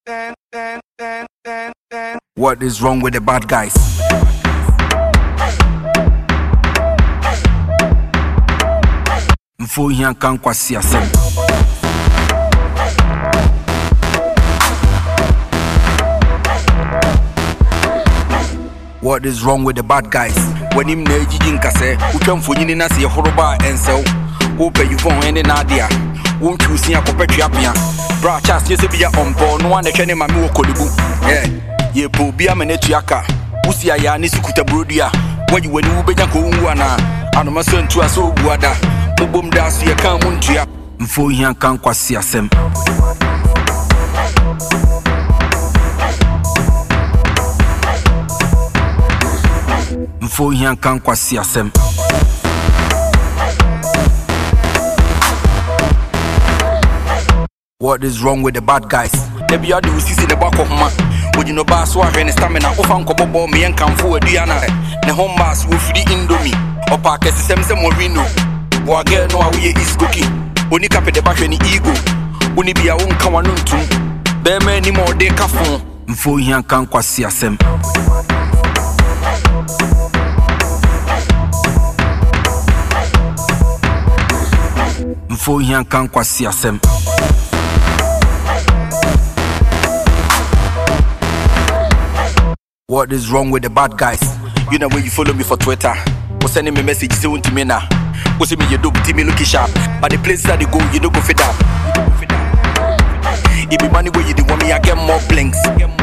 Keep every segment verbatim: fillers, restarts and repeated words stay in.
What is wrong with the bad guys? Mfo hian kan kwasi asem. What is wrong with the bad guys? When him na ejiji nkase, utwa mfonyini na se horoba ensel. Wo pe yuvon ene na dia. Wo ntwusi akopetwe apia. Bra chas yese bia ompo no ane hwene mame wo kolibu. Yeah. Ye po bia menetu aka. Usi aya ni sukuta brodia. Waji wani wo benya ko unwu ana. Anoma so ntu aso obuada. Mobom da so ye kan mu ntua. Mfo hian kan kwasi asem. Mfo hian kan kwasi asem. What is wrong with the bad guys? They be adu sisi the back of ma. Would you know bass wa hwene stamina ofan ko bobo me en kanfo aduana. Ne hombas wo fidi indomie. Opa kesi semse morino. Wa girl no we is cooking. Oni kape de bahwe ni ego. Oni bia won kan wanu ntum. Be me ni mo de kafon. Mfo hian kan kwasi asem. Mfo hian kan kwasi asem. What is wrong with the bad guys? You know when you follow me for Twitter, or sending me messages say to me now. Or say me you do me looking sharp, but the places that they go you don't go fit up. It be money where you do want me I get more blinks.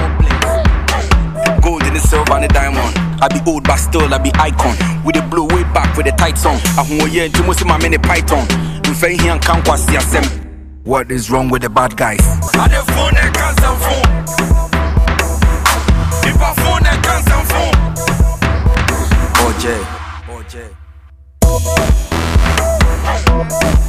Gold and the silver and the diamond. I be old but still I be icon. With the blue way back with the tight song. I want you to most of my many python. What is wrong with the bad guys? I the phone and cancel phone. If I phone and cancel phone. O J, O J.